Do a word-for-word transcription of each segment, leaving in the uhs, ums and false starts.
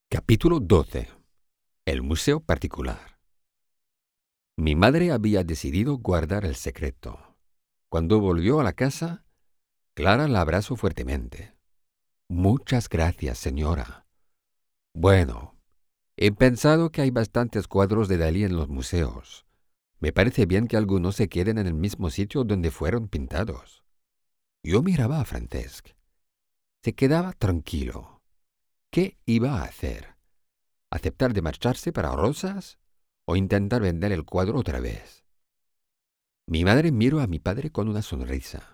Capítulo doce. El museo particular. Mi madre había decidido guardar el secreto. Cuando volvió a la casa, Clara la abrazó fuertemente. «Muchas gracias, señora. Bueno, he pensado que hay bastantes cuadros de Dalí en los museos. Me parece bien que algunos se queden en el mismo sitio donde fueron pintados». Yo miraba a Francesc. Se quedaba tranquilo. ¿Qué iba a hacer? ¿Aceptar de marcharse para Rosas o intentar vender el cuadro otra vez? Mi madre miró a mi padre con una sonrisa.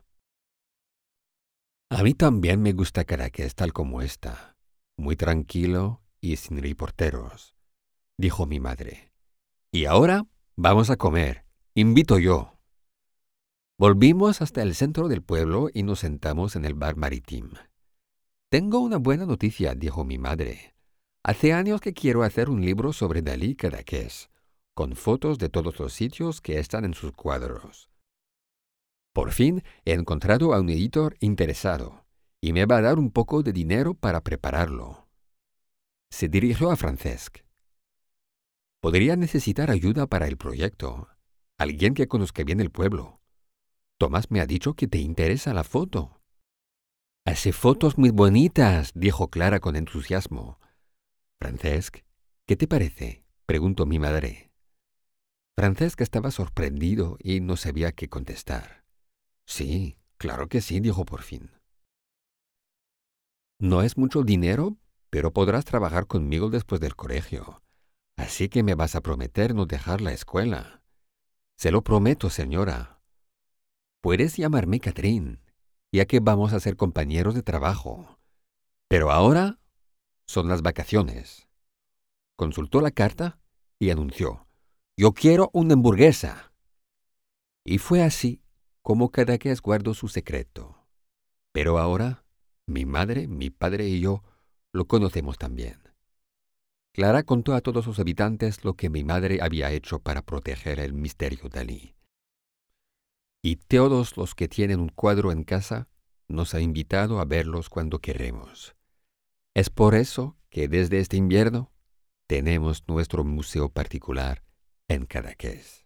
«A mí también me gusta Cadaqués tal como está, muy tranquilo y sin reporteros», dijo mi madre. «Y ahora vamos a comer. Invito yo». Volvimos hasta el centro del pueblo y nos sentamos en el bar Maritim. «Tengo una buena noticia», dijo mi madre. «Hace años que quiero hacer un libro sobre Dalí y Cadaqués, con fotos de todos los sitios que están en sus cuadros. Por fin he encontrado a un editor interesado y me va a dar un poco de dinero para prepararlo». Se dirigió a Francesc. «Podría necesitar ayuda para el proyecto, alguien que conozca bien el pueblo. Tomás me ha dicho que te interesa la foto». «Hace fotos muy bonitas», dijo Clara con entusiasmo. «Francesc, ¿qué te parece?», preguntó mi madre. Francesc estaba sorprendido y no sabía qué contestar. «Sí, claro que sí», dijo por fin. «No es mucho dinero, pero podrás trabajar conmigo después del colegio. Así que me vas a prometer no dejar la escuela». «Se lo prometo, señora». «Puedes llamarme Catherine, ya que vamos a ser compañeros de trabajo. Pero ahora son las vacaciones». Consultó la carta y anunció: «Yo quiero una hamburguesa». Y fue así como Cadaqués guardó su secreto. Pero ahora, mi madre, mi padre y yo lo conocemos también. Clara contó a todos los habitantes lo que mi madre había hecho para proteger el misterio Dalí. Y todos los que tienen un cuadro en casa nos ha invitado a verlos cuando queremos. Es por eso que desde este invierno tenemos nuestro museo particular en Cadaqués.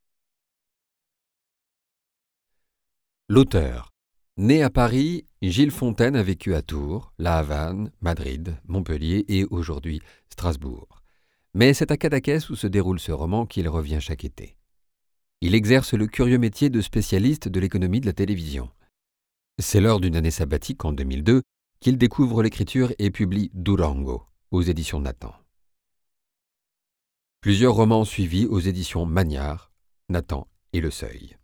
L'auteur. Né à Paris, Gilles Fontaine a vécu à Tours, La Havane, Madrid, Montpellier et aujourd'hui Strasbourg. Mais c'est à Cadaqués où se déroule ce roman qu'il revient chaque été. Il exerce le curieux métier de spécialiste de l'économie de la télévision. C'est lors d'une année sabbatique en deux mille deux qu'il découvre l'écriture et publie Durango aux éditions Nathan. Plusieurs romans ont suivi aux éditions Magnard, Nathan et Le Seuil.